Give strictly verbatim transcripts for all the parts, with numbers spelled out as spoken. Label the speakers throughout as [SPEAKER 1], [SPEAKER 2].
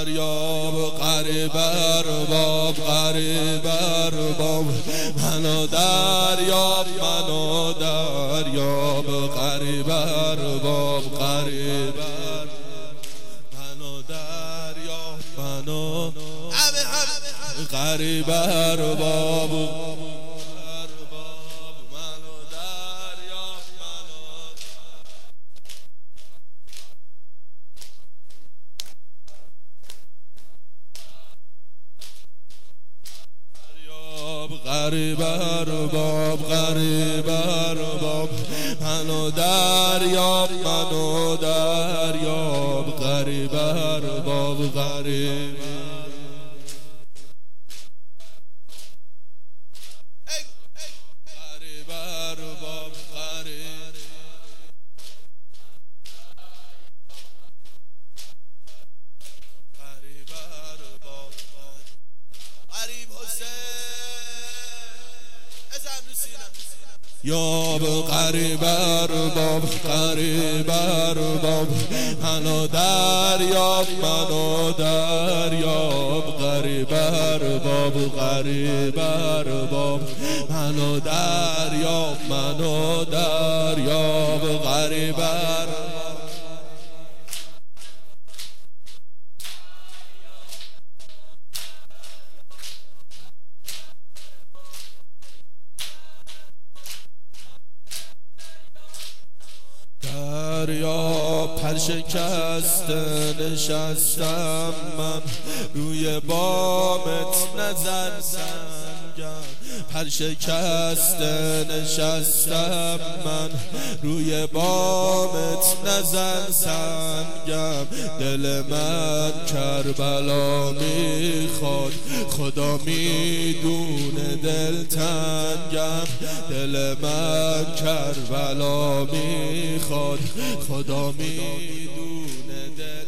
[SPEAKER 1] دریاب غریب ارباب غریب ارباب منو دریاب منو دریاب غریب ارباب غریب منو دریاب منو غریب ارباب غریب ارباب غریب ارباب منو دریاب منو دریاب غریب ارباب غریب غریب ارباب غریب غریب ارباب غریب حسین یاب غریب ارباب غریب ارباب منو دریاب منو دریاب غریب ارباب غریب ارباب منو دریاب منو دریاب غریب ارباب دریا پر شکسته نشستم من روی بامت نظر سنگم پر شکسته نشستم من روی بامت نظر سنگم دل من کربلا میخواد خدا میدونه دل تنگم دل من کربلا میخواد خدا میدونه دل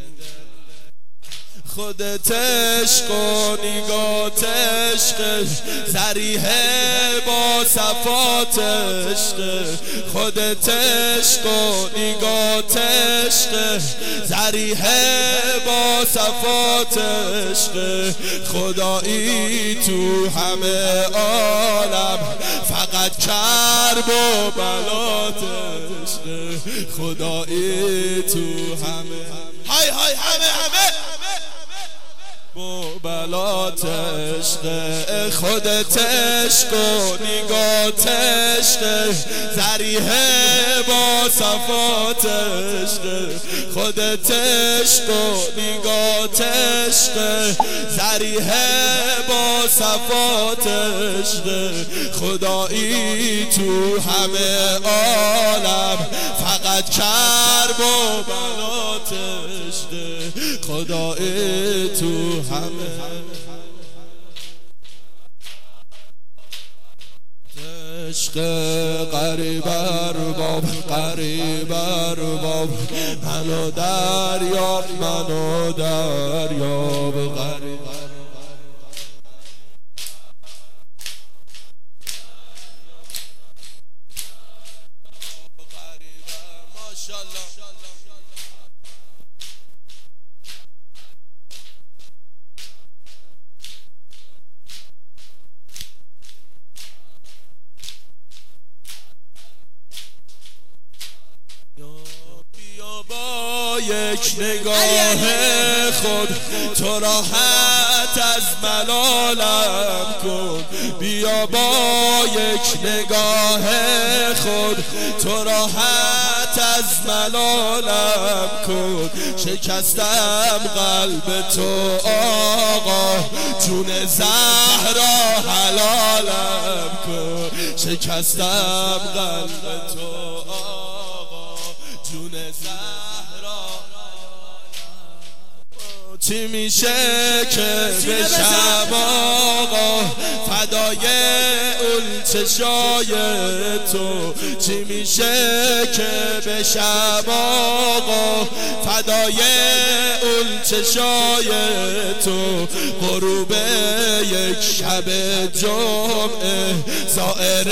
[SPEAKER 1] خودت عشق و نگات عشق صریحه با صفات عشق خودت عشق و نگات عشق صریحه با صفات عشق خدایی تو همه عالم فقط کرب و بلات عشق خدایی تو همه های های همه همه بلات عشق خودت عشق و نگات عشق صریحه با صفات عشق خودت عشق و نگات عشق صریحه با صفات عشق خدایی تو همه عالم فقط کرب و بلات عشق خدایی تو همه عشق غریب ارباب غریب ارباب منو دریاب منو دریاب غریب ماشاءالله یک نگاه خود تو راحت از ملالم کن بیا با یک نگاه خود تو راحت از ملالم کن شکستم قلب تو آقا جون زهرا حلالم کن شکستم قلب تو آقا جون زهرا چی میشه که بشم آقا فدای اون چشای تو چی میشه که بشم آقا فدای اون چشای تو غروب یک شب جمعه سائر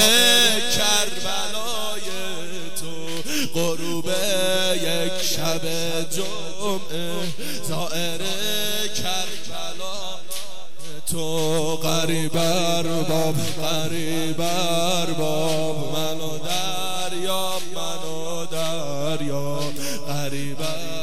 [SPEAKER 1] کربلای تو غروب یک شب جمعه جمعه زائر کربلا تو غریب ارباب غریب ارباب منو دریاب منو دریاب غریب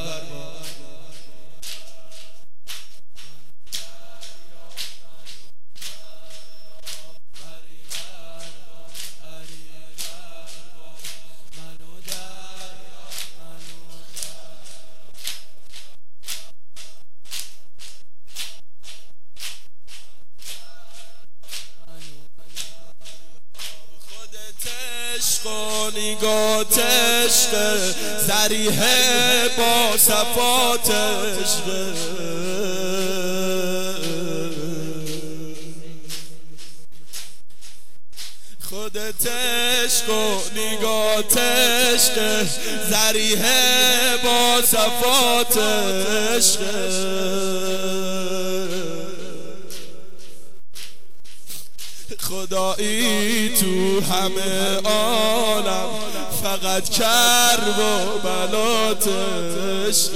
[SPEAKER 1] عشق و نگات عشق صریح با صفات عشق خودت عشق و نگات عشق صریح با صفات عشق خدایی تو همه عالم فقط کرب و بلات عشق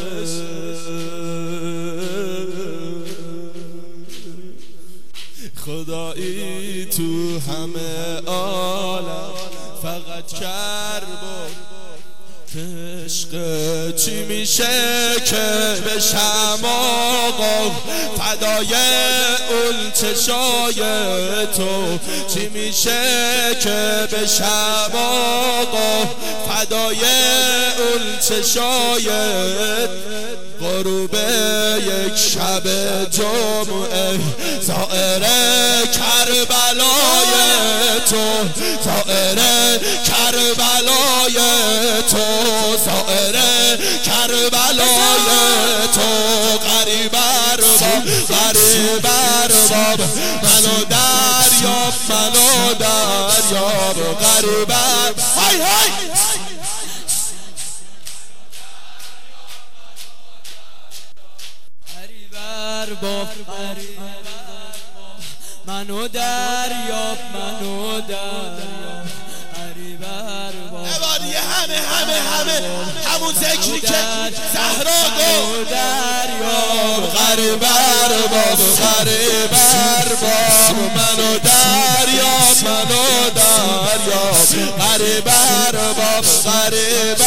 [SPEAKER 1] خدایی تو همه عالم فقط کرب و عشق چی میشه که بشم آقا فدای اون چشای تو چی میشه که بشم آقا فدای اون چشای غروب یک شب جمعه زائر کربلای تو زائر کربلای تو زائر کربلای تو غریب ارباب غریب ارباب منو دریاب منو دریاب غریب های های
[SPEAKER 2] ارباب منو دریاب منو دریاب غریب ارباب
[SPEAKER 1] عبادی همه همه همه همون ذکری که زهرا گفت دریاب غریب ارباب غریب ارباب منو دریاب منو دریاب غریب ارباب غریب